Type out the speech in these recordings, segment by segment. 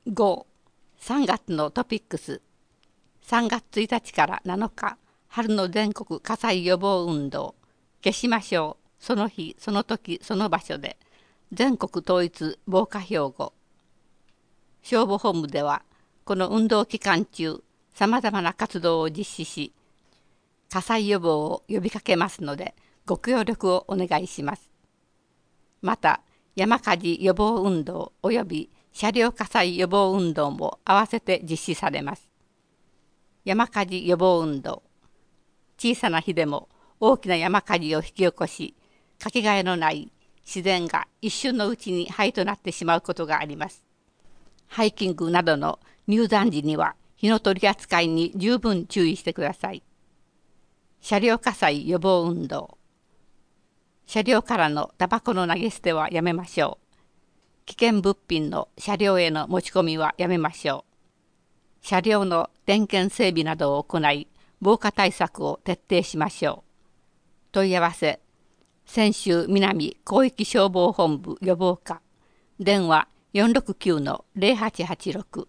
5、3月のトピックス。3月1日から7日、春の全国火災予防運動。消しましょう。その日、その時、その場所で。全国統一防火標語。消防本部では、この運動期間中、さまざまな活動を実施し、火災予防を呼びかけますので、ご協力をお願いします。また、山火事予防運動及び車両火災予防運動も合わせて実施されます。山火事予防運動。小さな火でも大きな山火事を引き起こし、かけがえのない自然が一瞬のうちに灰となってしまうことがあります。ハイキングなどの入山時には火の取り扱いに十分注意してください。車両火災予防運動。車両からのタバコの投げ捨てはやめましょう。危険物品の車両への持ち込みはやめましょう。車両の点検整備などを行い、防火対策を徹底しましょう。問い合わせ、泉州南広域消防本部予防課、電話 469-0886。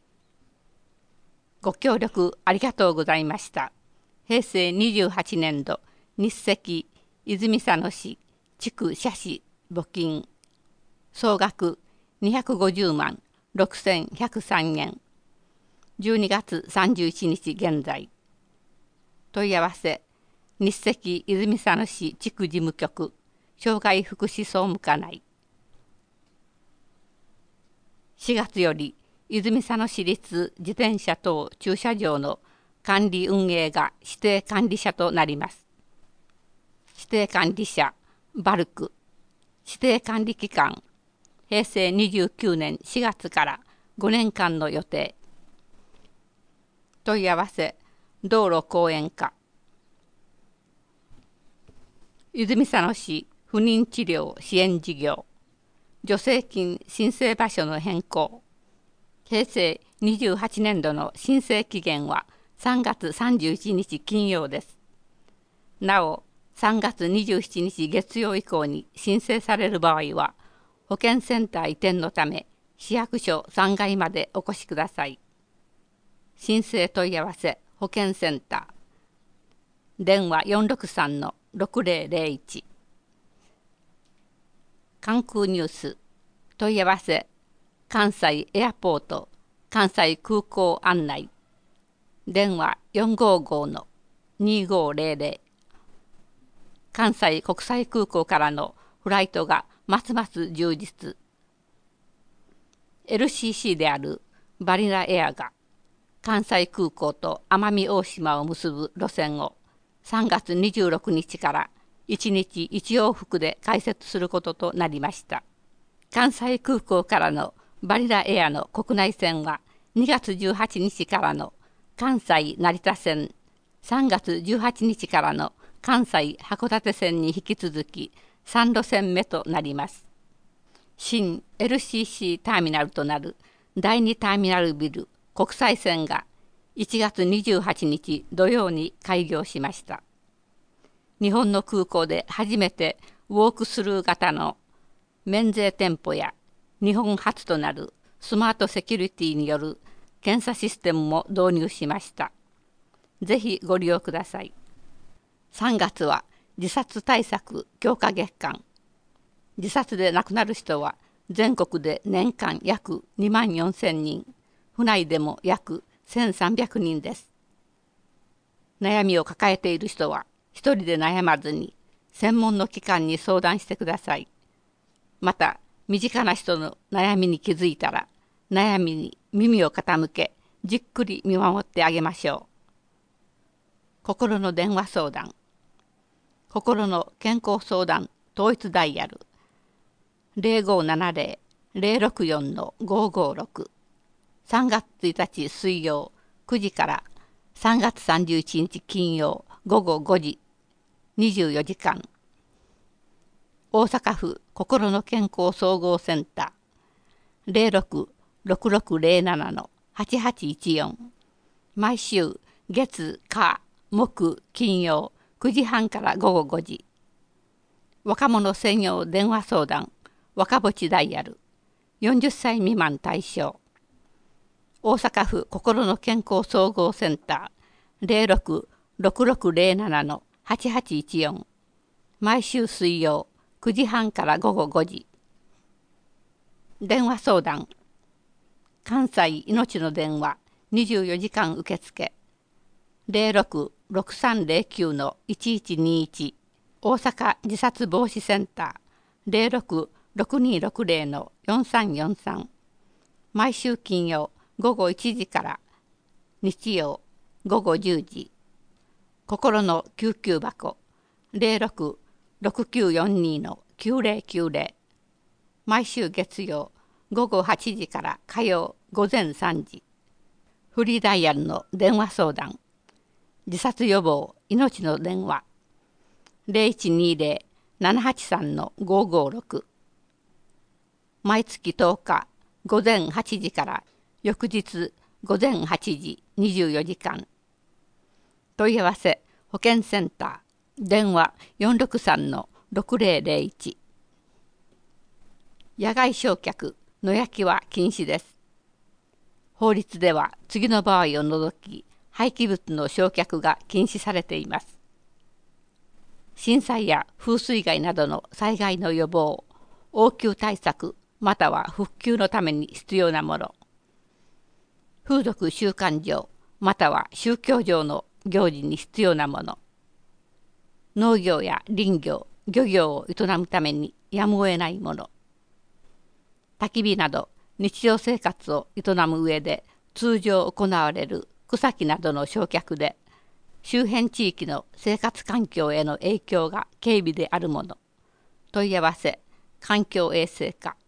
ご協力ありがとうございました。平成28年度日赤泉佐野市地区社市募金総額250万6103円。12月31日現在。問い合わせ、日赤泉佐野市地区事務局障害福祉総務課内。4月より泉佐野市立自転車等駐車場の管理運営が指定管理者となります。指定管理者バルク。指定管理期間平成29年4月から5年間の予定。問い合わせ、道路公園課。泉佐野市不妊治療支援事業。助成金申請場所の変更。平成28年度の申請期限は3月31日金曜です。なお、3月27日月曜以降に申請される場合は、保健センター移転のため、市役所3階までお越しください。申請問い合わせ、保健センター。電話 463-6001。関空ニュース。問い合わせ、関西エアポート、関西空港案内。電話 455-2500。関西国際空港からのフライトがますます充実。LCC であるバリラエアが関西空港と奄美大島を結ぶ路線を3月26日から1日1往復で開設することとなりました。関西空港からのバリラエアの国内線は2月18日からの関西成田線、3月18日からの関西函館線に引き続き3路線目となります。新 LCC ターミナルとなる第2ターミナルビル国際線が1月28日土曜に開業しました。日本の空港で初めてウォークスルー型の免税店舗や日本初となるスマートセキュリティによる検査システムも導入しました。ぜひご利用ください。3月は自殺対策強化月間。自殺で亡くなる人は全国で年間約2万4000人、府内でも約1300人です。悩みを抱えている人は一人で悩まずに専門の機関に相談してください。また、身近な人の悩みに気づいたら、悩みに耳を傾け、じっくり見守ってあげましょう。心の電話相談。心の健康相談統一ダイヤル 0570-064-556。3月1日水曜9時から3月31日金曜午後5時、24時間。大阪府心の健康総合センター 066607-8814。毎週月火木金曜9時半から午後5時。若者専用電話相談若ぼちダイヤル40歳未満対象。 大阪府心の健康総合センター06-6607-8814、毎週水曜9時半から午後5時。電話相談、関西いのちの電話24時間受付、06-6309-1121、大阪自殺防止センター06-6260-4343、毎週金曜午後1時から日曜午後10時。心の救急箱06-6942-9090、毎週月曜午後8時から火曜午前3時。フリーダイヤルの電話相談、自殺予防命の電話0120-783-556、毎月10日午前8時から翌日午前8時24時間。問い合わせ保健センター電話463-6001。野外焼却野焼きは禁止です。法律では次の場合を除き廃棄物の焼却が禁止されています。震災や風水害などの災害の予防、応急対策または復旧のために必要なもの、風俗習慣上または宗教上の行事に必要なもの、農業や林業、漁業を営むためにやむを得ないもの、焚き火など日常生活を営む上で通常行われる草木などの焼却で周辺地域の生活環境への影響が軽微であるもの。問い合わせ環境衛生課